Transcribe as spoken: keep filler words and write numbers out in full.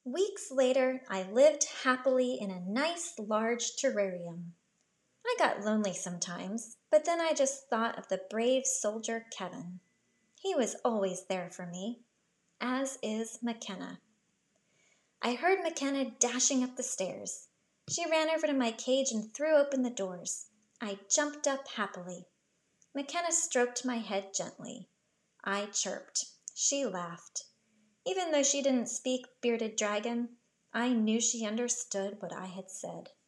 Weeks later, I lived happily in a nice large terrarium. I got lonely sometimes, but then I just thought of the brave soldier Kevin. He was always there for me, as is McKenna. I heard McKenna dashing up the stairs. She ran over to my cage and threw open the doors. I jumped up happily. McKenna stroked my head gently. I chirped. She laughed. Even though she didn't speak bearded dragon, I knew she understood what I had said.